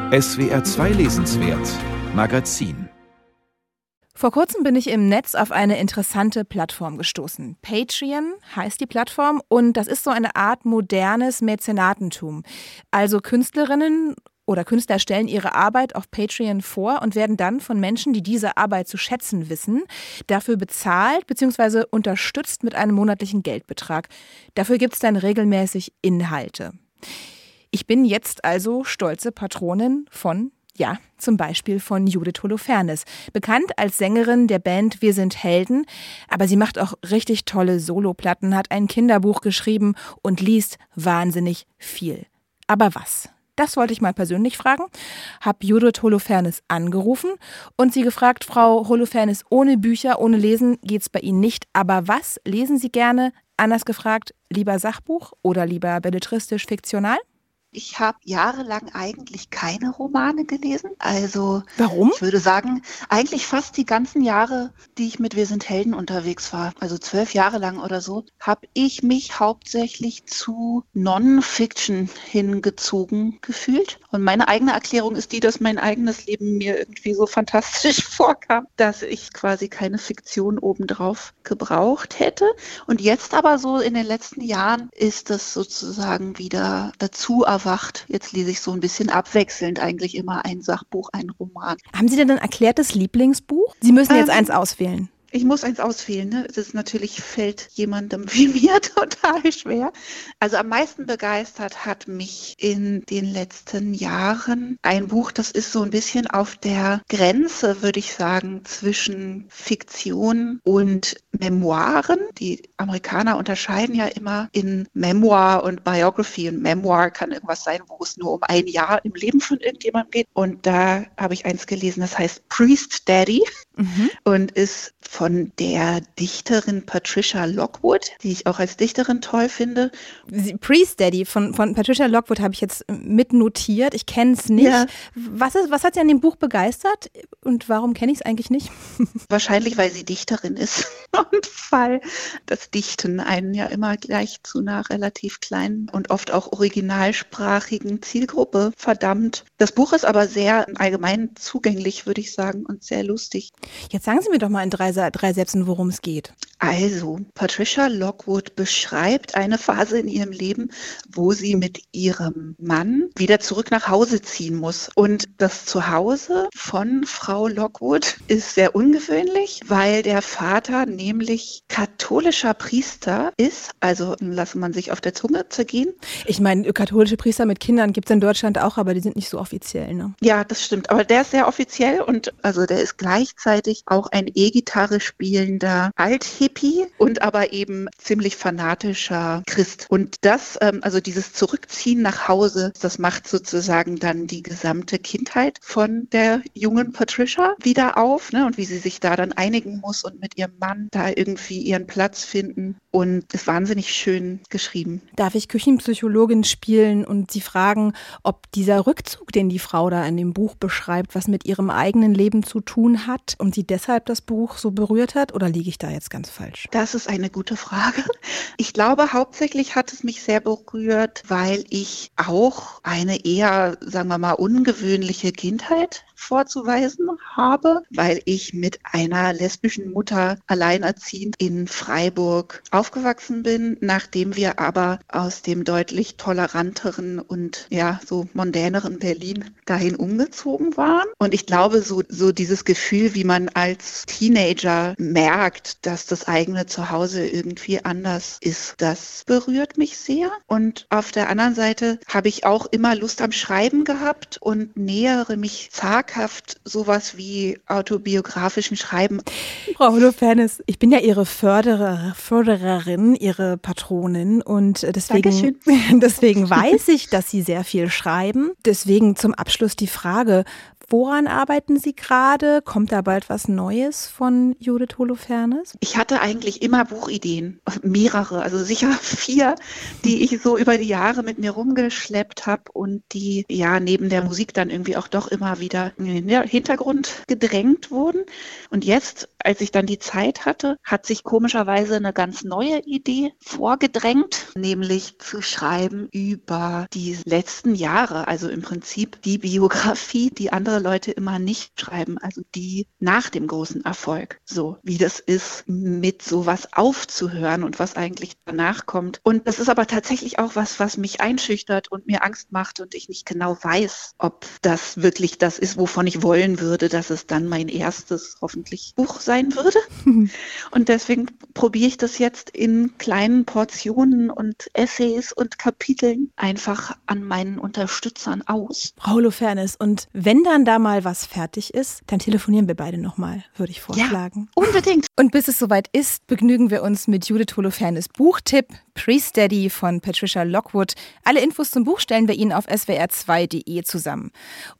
SWR 2 Lesenswert Magazin. Vor kurzem bin ich im Netz auf eine interessante Plattform gestoßen. Patreon heißt die Plattform und das ist so eine Art modernes Mäzenatentum. Also Künstlerinnen oder Künstler stellen ihre Arbeit auf Patreon vor und werden dann von Menschen, die diese Arbeit zu schätzen wissen, dafür bezahlt bzw. unterstützt mit einem monatlichen Geldbetrag. Dafür gibt es dann regelmäßig Inhalte. Ich bin jetzt also stolze Patronin von, ja, zum Beispiel von Judith Holofernes, bekannt als Sängerin der Band Wir sind Helden, aber sie macht auch richtig tolle Soloplatten, hat ein Kinderbuch geschrieben und liest wahnsinnig viel. Aber was? Das wollte ich mal persönlich fragen, habe Judith Holofernes angerufen und sie gefragt, Frau Holofernes, ohne Bücher, ohne Lesen geht's bei Ihnen nicht, aber was lesen Sie gerne? Anders gefragt, lieber Sachbuch oder lieber belletristisch-fiktional? Ich habe jahrelang eigentlich keine Romane gelesen. Also Warum? Ich würde sagen, eigentlich fast die ganzen Jahre, die ich mit Wir sind Helden unterwegs war, also 12 Jahre lang oder so, habe ich mich hauptsächlich zu Non-Fiction hingezogen gefühlt. Und meine eigene Erklärung ist die, dass mein eigenes Leben mir irgendwie so fantastisch vorkam, dass ich quasi keine Fiktion obendrauf gebraucht hätte. Und jetzt aber so in den letzten Jahren ist das sozusagen wieder dazu erwacht. Jetzt lese ich so ein bisschen abwechselnd eigentlich immer ein Sachbuch, ein Roman. Haben Sie denn ein erklärtes Lieblingsbuch? Sie müssen jetzt eins auswählen. Ich muss eins auswählen, ne? Das natürlich fällt jemandem wie mir total schwer. Also am meisten begeistert hat mich in den letzten Jahren ein Buch, das ist so ein bisschen auf der Grenze, würde ich sagen, zwischen Fiktion und Memoiren. Die Amerikaner unterscheiden ja immer in Memoir und Biography. Und Memoir kann irgendwas sein, wo es nur um ein Jahr im Leben von irgendjemandem geht. Und da habe ich eins gelesen, das heißt Priest Daddy und ist von der Dichterin Patricia Lockwood, die ich auch als Dichterin toll finde. Priest Daddy von Patricia Lockwood habe ich jetzt mitnotiert. Ich kenne es nicht. Ja. Was hat Sie an dem Buch begeistert und warum kenne ich es eigentlich nicht? Wahrscheinlich, weil sie Dichterin ist und weil das Dichten einen ja immer gleich zu einer relativ kleinen und oft auch originalsprachigen Zielgruppe verdammt. Das Buch ist aber sehr allgemein zugänglich, würde ich sagen, und sehr lustig. Jetzt sagen Sie mir doch mal in drei Sätzen, worum es geht. Also, Patricia Lockwood beschreibt eine Phase in ihrem Leben, wo sie mit ihrem Mann wieder zurück nach Hause ziehen muss. Und das Zuhause von Frau Lockwood ist sehr ungewöhnlich, weil der Vater nämlich katholischer Priester ist. Also lasse man sich auf der Zunge zergehen. Ich meine, katholische Priester mit Kindern gibt es in Deutschland auch, aber die sind nicht so offiziell, ne? Ja, das stimmt. Aber der ist sehr offiziell und also der ist gleichzeitig auch ein E-Gitarre spielender Alt-Hippie und aber eben ziemlich fanatischer Christ. Und das, also dieses Zurückziehen nach Hause, das macht sozusagen dann die gesamte Kindheit von der jungen Patricia wieder auf, ne? Und wie sie sich da dann einigen muss und mit ihrem Mann da irgendwie ihren Platz finden. Und ist wahnsinnig schön geschrieben. Darf ich Küchenpsychologin spielen und Sie fragen, ob dieser Rückzug, den die Frau da in dem Buch beschreibt, was mit ihrem eigenen Leben zu tun hat und sie deshalb das Buch so berührt hat? Oder liege ich da jetzt ganz falsch? Das ist eine gute Frage. Ich glaube, hauptsächlich hat es mich sehr berührt, weil ich auch eine eher, sagen wir mal, ungewöhnliche Kindheit vorzuweisen habe, weil ich mit einer lesbischen Mutter alleinerziehend in Freiburg aufgewachsen bin, nachdem wir aber aus dem deutlich toleranteren und ja so mondäneren Berlin dahin umgezogen waren. Und ich glaube, so dieses Gefühl, wie man als Teenager merkt, dass das eigene Zuhause irgendwie anders ist, das berührt mich sehr. Und auf der anderen Seite habe ich auch immer Lust am Schreiben gehabt und nähere mich zaghaft sowas wie autobiografischen Schreiben. Frau Holofernes, ich bin ja Ihre Fördererin, Ihre Patronin und deswegen weiß ich, dass Sie sehr viel schreiben. Deswegen zum Abschluss die Frage, Woran arbeiten Sie gerade? Kommt da bald was Neues von Judith Holofernes? Ich hatte eigentlich immer Buchideen, mehrere, also sicher 4, die ich so über die Jahre mit mir rumgeschleppt habe und die ja neben der Musik dann irgendwie auch doch immer wieder in den Hintergrund gedrängt wurden. Und jetzt, als ich dann die Zeit hatte, hat sich komischerweise eine ganz neue Idee vorgedrängt, nämlich zu schreiben über die letzten Jahre, also im Prinzip die Biografie, die andere Leute immer nicht schreiben, also die nach dem großen Erfolg, so wie das ist, mit sowas aufzuhören und was eigentlich danach kommt. Und das ist aber tatsächlich auch was mich einschüchtert und mir Angst macht und ich nicht genau weiß, ob das wirklich das ist, wovon ich wollen würde, dass es dann mein erstes hoffentlich Buch sein würde. Und deswegen probiere ich das jetzt in kleinen Portionen und Essays und Kapiteln einfach an meinen Unterstützern aus. Frau Holofernes, und wenn dann da mal was fertig ist, dann telefonieren wir beide nochmal, würde ich vorschlagen. Ja, unbedingt. Und bis es soweit ist, begnügen wir uns mit Judith Holofernes Buchtipp Priest Daddy von Patricia Lockwood. Alle Infos zum Buch stellen wir Ihnen auf swr2.de zusammen.